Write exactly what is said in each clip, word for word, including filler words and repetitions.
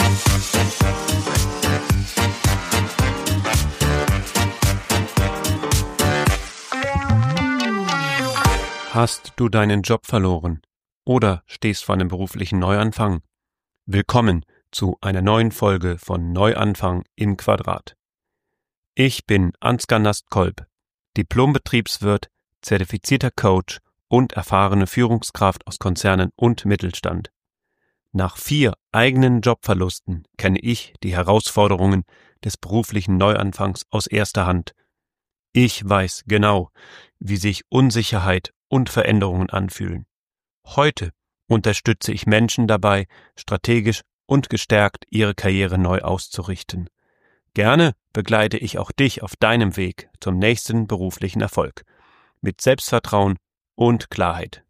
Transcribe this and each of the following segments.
Hast du deinen Job verloren oder stehst vor einem beruflichen Neuanfang? Willkommen zu einer neuen Folge von Neuanfang im Quadrat. Ich bin Ansgar Nastkolb, Diplom-Betriebswirt, zertifizierter Coach und erfahrene Führungskraft aus Konzernen und Mittelstand. Nach vier eigenen Jobverlusten kenne ich die Herausforderungen des beruflichen Neuanfangs aus erster Hand. Ich weiß genau, wie sich Unsicherheit und Veränderungen anfühlen. Heute unterstütze ich Menschen dabei, strategisch und gestärkt ihre Karriere neu auszurichten. Gerne begleite ich auch dich auf deinem Weg zum nächsten beruflichen Erfolg. Mit Selbstvertrauen und Klarheit.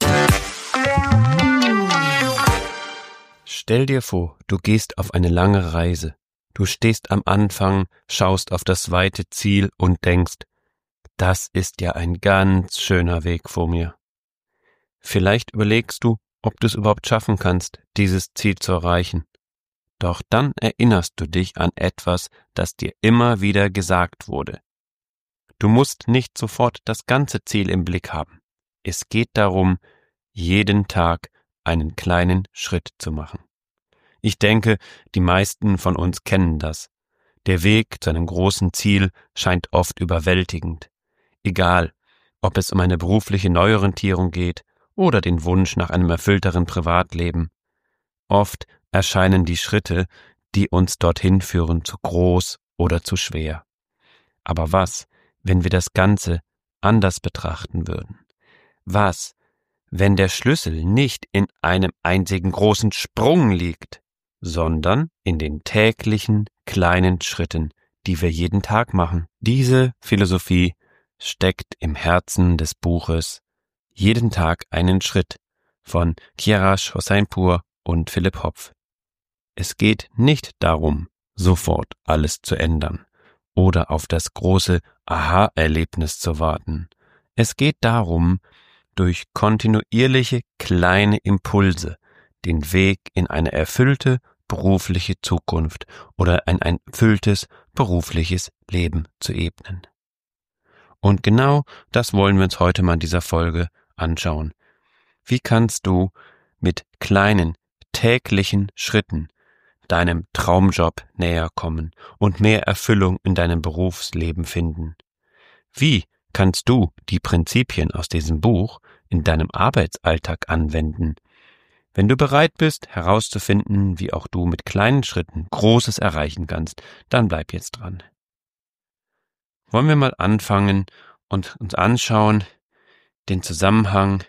Stell dir vor, du gehst auf eine lange Reise. Du stehst am Anfang, schaust auf das weite Ziel und denkst, das ist ja ein ganz schöner Weg vor mir. Vielleicht überlegst du, ob du es überhaupt schaffen kannst, dieses Ziel zu erreichen. Doch dann erinnerst du dich an etwas, das dir immer wieder gesagt wurde. Du musst nicht sofort das ganze Ziel im Blick haben. Es geht darum, jeden Tag einen kleinen Schritt zu machen. Ich denke, die meisten von uns kennen das. Der Weg zu einem großen Ziel scheint oft überwältigend. Egal, ob es um eine berufliche Neuorientierung geht oder den Wunsch nach einem erfüllteren Privatleben. Oft erscheinen die Schritte, die uns dorthin führen, zu groß oder zu schwer. Aber was, wenn wir das Ganze anders betrachten würden? Was, wenn der Schlüssel nicht in einem einzigen großen Sprung liegt, sondern in den täglichen kleinen Schritten, die wir jeden Tag machen? Diese Philosophie steckt im Herzen des Buches Jeden Tag einen Schritt von Kirash Hoseinpur und Philipp Hopf. Es geht nicht darum, sofort alles zu ändern oder auf das große Aha-Erlebnis zu warten. Es geht darum, durch kontinuierliche kleine Impulse den Weg in eine erfüllte berufliche Zukunft oder in ein erfülltes berufliches Leben zu ebnen. Und genau das wollen wir uns heute mal in dieser Folge anschauen. Wie kannst du mit kleinen täglichen Schritten deinem Traumjob näher kommen und mehr Erfüllung in deinem Berufsleben finden? Wie kannst du die Prinzipien aus diesem Buch in deinem Arbeitsalltag anwenden? Wenn du bereit bist, herauszufinden, wie auch du mit kleinen Schritten Großes erreichen kannst, dann bleib jetzt dran. Wollen wir mal anfangen und uns anschauen, den Zusammenhang,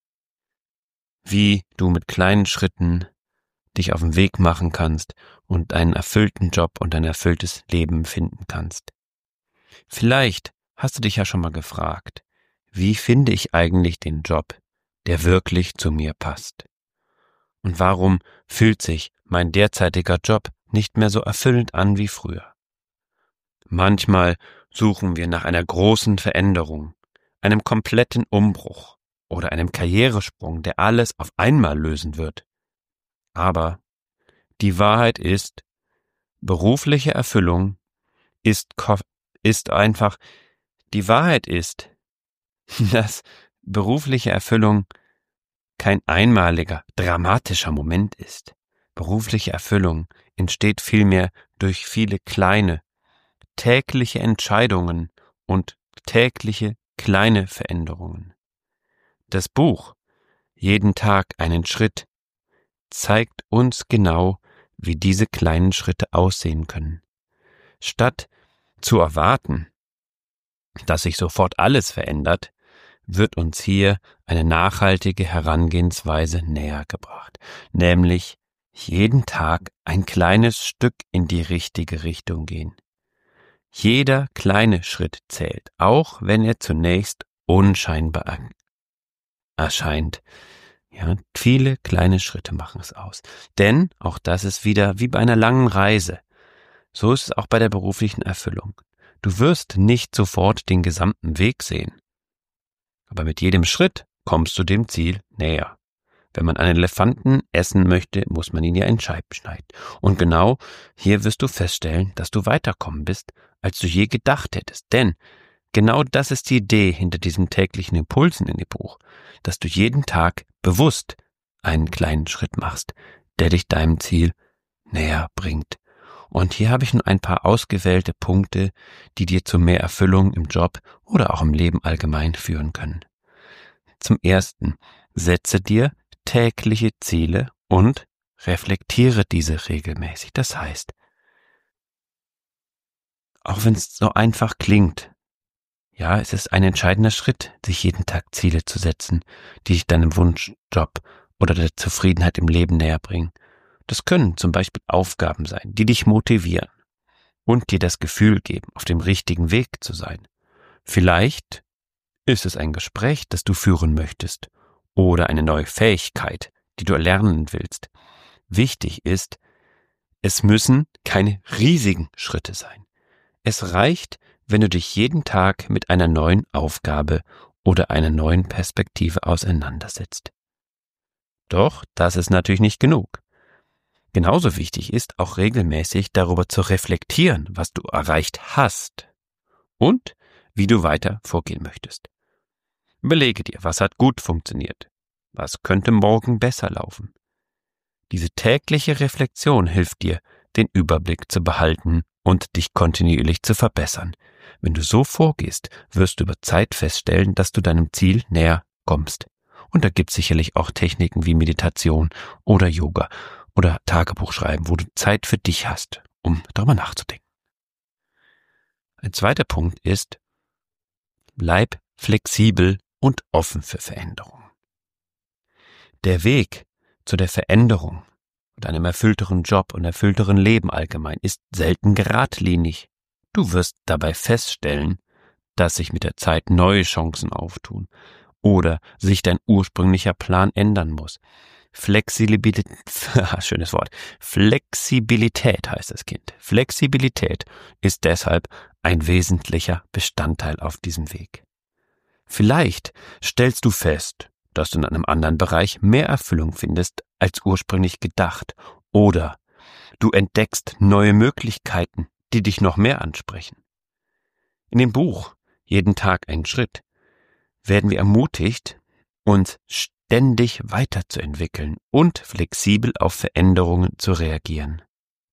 wie du mit kleinen Schritten dich auf den Weg machen kannst und einen erfüllten Job und ein erfülltes Leben finden kannst. Vielleicht hast du dich ja schon mal gefragt, wie finde ich eigentlich den Job, der wirklich zu mir passt? Und warum fühlt sich mein derzeitiger Job nicht mehr so erfüllend an wie früher? Manchmal suchen wir nach einer großen Veränderung, einem kompletten Umbruch oder einem Karrieresprung, der alles auf einmal lösen wird. Aber die Wahrheit ist, berufliche Erfüllung ist, ist einfach, die Wahrheit ist, dass berufliche Erfüllung kein einmaliger, dramatischer Moment ist. Berufliche Erfüllung entsteht vielmehr durch viele kleine, tägliche Entscheidungen und tägliche kleine Veränderungen. Das Buch Jeden Tag einen Schritt zeigt uns genau, wie diese kleinen Schritte aussehen können. Statt zu erwarten, dass sich sofort alles verändert, wird uns hier eine nachhaltige Herangehensweise näher gebracht, nämlich jeden Tag ein kleines Stück in die richtige Richtung gehen. Jeder kleine Schritt zählt, auch wenn er zunächst unscheinbar erscheint. Ja, viele kleine Schritte machen es aus. Denn auch das ist wieder wie bei einer langen Reise. So ist es auch bei der beruflichen Erfüllung. Du wirst nicht sofort den gesamten Weg sehen. Aber mit jedem Schritt kommst du dem Ziel näher. Wenn man einen Elefanten essen möchte, muss man ihn ja in Scheiben schneiden. Und genau hier wirst du feststellen, dass du weiterkommen bist, als du je gedacht hättest. Denn genau das ist die Idee hinter diesen täglichen Impulsen in dem Buch, dass du jeden Tag bewusst einen kleinen Schritt machst, der dich deinem Ziel näher bringt. Und hier habe ich nur ein paar ausgewählte Punkte, die dir zu mehr Erfüllung im Job oder auch im Leben allgemein führen können. Zum Ersten, setze dir tägliche Ziele und reflektiere diese regelmäßig. Das heißt, auch wenn es so einfach klingt, ja, es ist ein entscheidender Schritt, sich jeden Tag Ziele zu setzen, die dich deinem Wunschjob oder der Zufriedenheit im Leben näher bringen. Das können zum Beispiel Aufgaben sein, die dich motivieren und dir das Gefühl geben, auf dem richtigen Weg zu sein. Vielleicht ist es ein Gespräch, das du führen möchtest oder eine neue Fähigkeit, die du erlernen willst. Wichtig ist, es müssen keine riesigen Schritte sein. Es reicht, wenn du dich jeden Tag mit einer neuen Aufgabe oder einer neuen Perspektive auseinandersetzt. Doch das ist natürlich nicht genug. Genauso wichtig ist auch regelmäßig darüber zu reflektieren, was du erreicht hast und wie du weiter vorgehen möchtest. Überlege dir, was hat gut funktioniert, was könnte morgen besser laufen. Diese tägliche Reflexion hilft dir, den Überblick zu behalten und dich kontinuierlich zu verbessern. Wenn du so vorgehst, wirst du über Zeit feststellen, dass du deinem Ziel näher kommst. Und da gibt es sicherlich auch Techniken wie Meditation oder Yoga oder Tagebuch schreiben, wo du Zeit für dich hast, um darüber nachzudenken. Ein zweiter Punkt ist, bleib flexibel und offen für Veränderungen. Der Weg zu der Veränderung und einem erfüllteren Job und erfüllteren Leben allgemein ist selten geradlinig. Du wirst dabei feststellen, dass sich mit der Zeit neue Chancen auftun oder sich dein ursprünglicher Plan ändern muss. Flexibilität, schönes Wort, Flexibilität heißt das Kind. Flexibilität ist deshalb ein wesentlicher Bestandteil auf diesem Weg. Vielleicht stellst du fest, dass du in einem anderen Bereich mehr Erfüllung findest als ursprünglich gedacht, oder du entdeckst neue Möglichkeiten, die dich noch mehr ansprechen. In dem Buch Jeden Tag ein Schritt werden wir ermutigt, uns ständig weiterzuentwickeln und flexibel auf Veränderungen zu reagieren.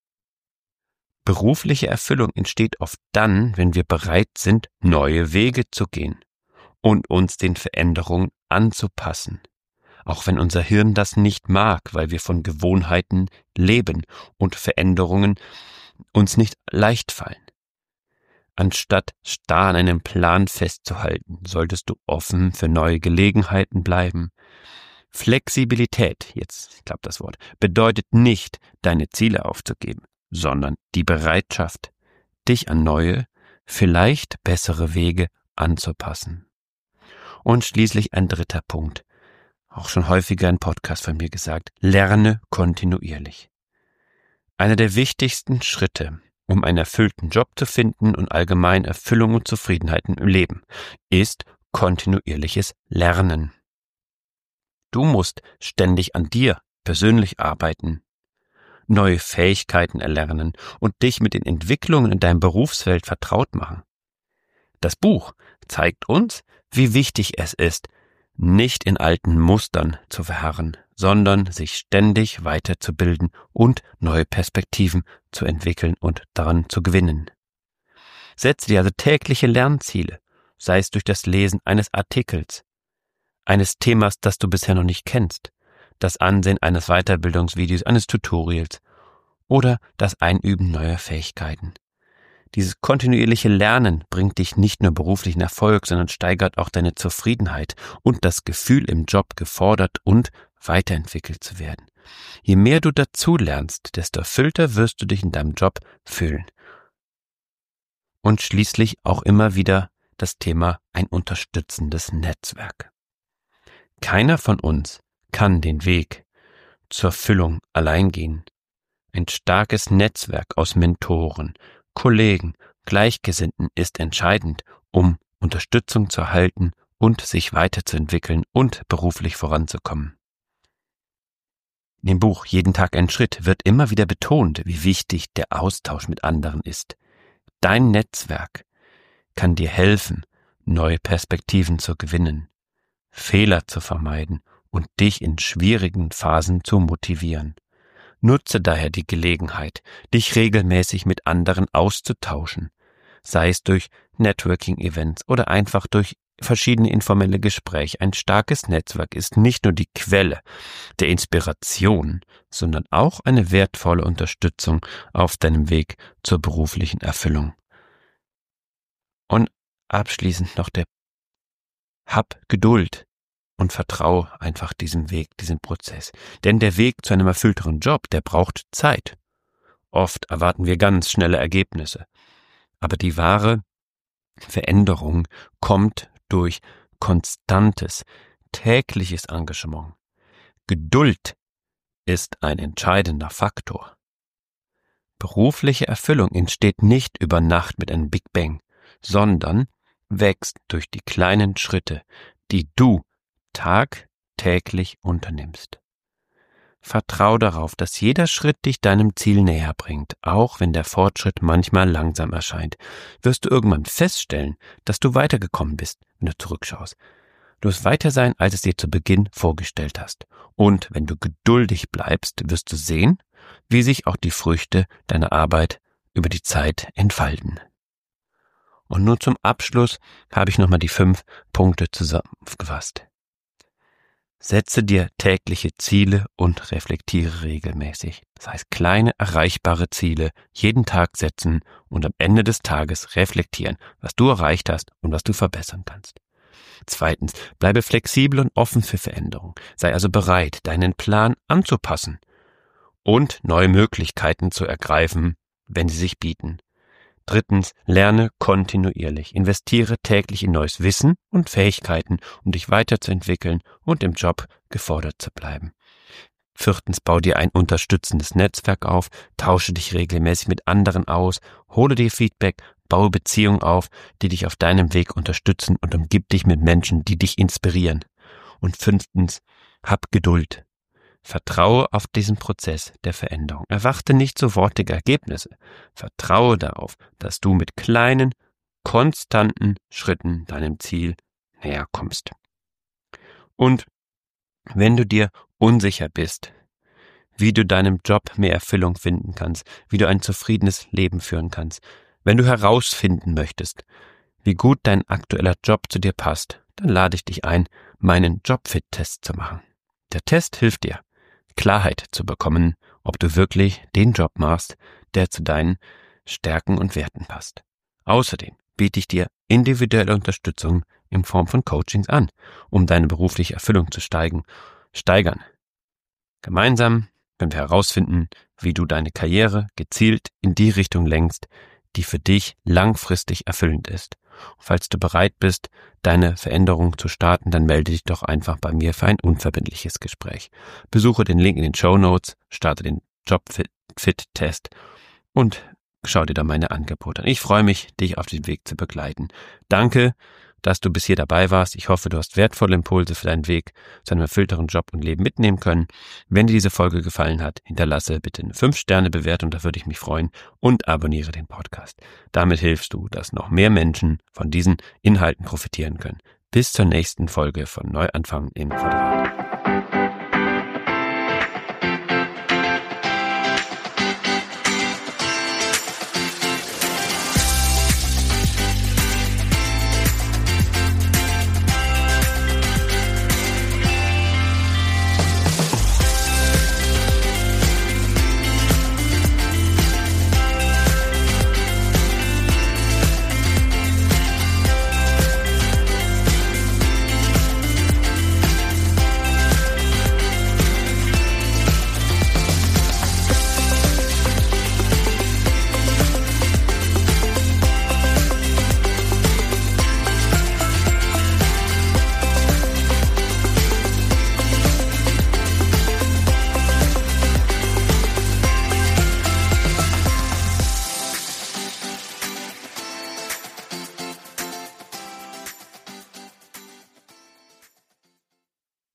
Berufliche Erfüllung entsteht oft dann, wenn wir bereit sind, neue Wege zu gehen und uns den Veränderungen anzupassen, auch wenn unser Hirn das nicht mag, weil wir von Gewohnheiten leben und Veränderungen uns nicht leicht fallen. Anstatt starr an einem Plan festzuhalten, solltest du offen für neue Gelegenheiten bleiben. Flexibilität, jetzt, ich glaube das Wort, bedeutet nicht, deine Ziele aufzugeben, sondern die Bereitschaft, dich an neue, vielleicht bessere Wege anzupassen. Und schließlich ein dritter Punkt, auch schon häufiger im Podcast von mir gesagt, lerne kontinuierlich. Einer der wichtigsten Schritte, um einen erfüllten Job zu finden und allgemein Erfüllung und Zufriedenheit im Leben, ist kontinuierliches Lernen. Du musst ständig an dir persönlich arbeiten, neue Fähigkeiten erlernen und dich mit den Entwicklungen in deinem Berufsfeld vertraut machen. Das Buch zeigt uns, wie wichtig es ist, nicht in alten Mustern zu verharren, sondern sich ständig weiterzubilden und neue Perspektiven zu entwickeln und daran zu gewinnen. Setze dir also tägliche Lernziele, sei es durch das Lesen eines Artikels, eines Themas, das du bisher noch nicht kennst, das Ansehen eines Weiterbildungsvideos, eines Tutorials oder das Einüben neuer Fähigkeiten. Dieses kontinuierliche Lernen bringt dich nicht nur beruflichen Erfolg, sondern steigert auch deine Zufriedenheit und das Gefühl, im Job gefordert und weiterentwickelt zu werden. Je mehr du dazu lernst, desto erfüllter wirst du dich in deinem Job fühlen. Und schließlich auch immer wieder das Thema ein unterstützendes Netzwerk. Keiner von uns kann den Weg zur Erfüllung allein gehen. Ein starkes Netzwerk aus Mentoren, Kollegen, Gleichgesinnten ist entscheidend, um Unterstützung zu erhalten und sich weiterzuentwickeln und beruflich voranzukommen. In dem Buch Jeden Tag ein Schritt wird immer wieder betont, wie wichtig der Austausch mit anderen ist. Dein Netzwerk kann dir helfen, neue Perspektiven zu gewinnen, Fehler zu vermeiden und dich in schwierigen Phasen zu motivieren. Nutze daher die Gelegenheit, dich regelmäßig mit anderen auszutauschen, sei es durch Networking-Events oder einfach durch verschiedene informelle Gespräche. Ein starkes Netzwerk ist nicht nur die Quelle der Inspiration, sondern auch eine wertvolle Unterstützung auf deinem Weg zur beruflichen Erfüllung. Und abschließend noch der Hab Geduld und vertraue einfach diesem Weg, diesem Prozess. Denn der Weg zu einem erfüllteren Job, der braucht Zeit. Oft erwarten wir ganz schnelle Ergebnisse. Aber die wahre Veränderung kommt durch konstantes, tägliches Engagement. Geduld ist ein entscheidender Faktor. Berufliche Erfüllung entsteht nicht über Nacht mit einem Big Bang, sondern wächst durch die kleinen Schritte, die du tagtäglich unternimmst. Vertrau darauf, dass jeder Schritt dich deinem Ziel näher bringt, auch wenn der Fortschritt manchmal langsam erscheint. Wirst du irgendwann feststellen, dass du weitergekommen bist, wenn du zurückschaust. Du wirst weiter sein, als es dir zu Beginn vorgestellt hast. Und wenn du geduldig bleibst, wirst du sehen, wie sich auch die Früchte deiner Arbeit über die Zeit entfalten. Und nun zum Abschluss habe ich nochmal die fünf Punkte zusammengefasst. Setze dir tägliche Ziele und reflektiere regelmäßig. Das heißt, kleine, erreichbare Ziele jeden Tag setzen und am Ende des Tages reflektieren, was du erreicht hast und was du verbessern kannst. Zweitens, bleibe flexibel und offen für Veränderung. Sei also bereit, deinen Plan anzupassen und neue Möglichkeiten zu ergreifen, wenn sie sich bieten. Drittens, lerne kontinuierlich. Investiere täglich in neues Wissen und Fähigkeiten, um dich weiterzuentwickeln und im Job gefordert zu bleiben. Viertens, bau dir ein unterstützendes Netzwerk auf, tausche dich regelmäßig mit anderen aus, hole dir Feedback, baue Beziehungen auf, die dich auf deinem Weg unterstützen und umgib dich mit Menschen, die dich inspirieren. Und fünftens, hab Geduld. Vertraue auf diesen Prozess der Veränderung. Erwarte nicht sofortige Ergebnisse. Vertraue darauf, dass du mit kleinen, konstanten Schritten deinem Ziel näher kommst. Und wenn du dir unsicher bist, wie du deinem Job mehr Erfüllung finden kannst, wie du ein zufriedenes Leben führen kannst, wenn du herausfinden möchtest, wie gut dein aktueller Job zu dir passt, dann lade ich dich ein, meinen Jobfit-Test zu machen. Der Test hilft dir, Klarheit zu bekommen, ob du wirklich den Job machst, der zu deinen Stärken und Werten passt. Außerdem biete ich dir individuelle Unterstützung in Form von Coachings an, um deine berufliche Erfüllung zu steigen, steigern. Gemeinsam können wir herausfinden, wie du deine Karriere gezielt in die Richtung lenkst, die für dich langfristig erfüllend ist. Und falls du bereit bist, deine Veränderung zu starten, dann melde dich doch einfach bei mir für ein unverbindliches Gespräch. Besuche den Link in den Shownotes, starte den Jobfit-Test und schau dir da meine Angebote an. Ich freue mich, dich auf diesem Weg zu begleiten. Danke, dass du bis hier dabei warst. Ich hoffe, du hast wertvolle Impulse für deinen Weg zu einem erfüllteren Job und Leben mitnehmen können. Wenn dir diese Folge gefallen hat, hinterlasse bitte eine fünf Sterne Bewertung, da würde ich mich freuen, und abonniere den Podcast. Damit hilfst du, dass noch mehr Menschen von diesen Inhalten profitieren können. Bis zur nächsten Folge von Neuanfang im Quadrat.